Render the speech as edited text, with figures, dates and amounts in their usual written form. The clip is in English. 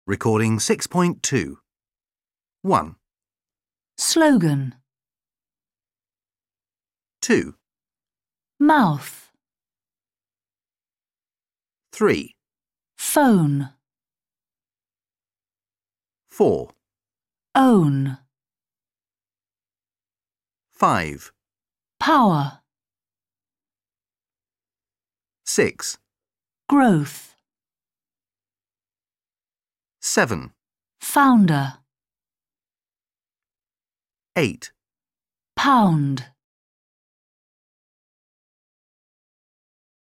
Recording 6.2. 1, Slogan. 2, Mouth. 3, Phone. 4, Own. 5, Power. 6, Growth. 7, Founder. 8, Pound.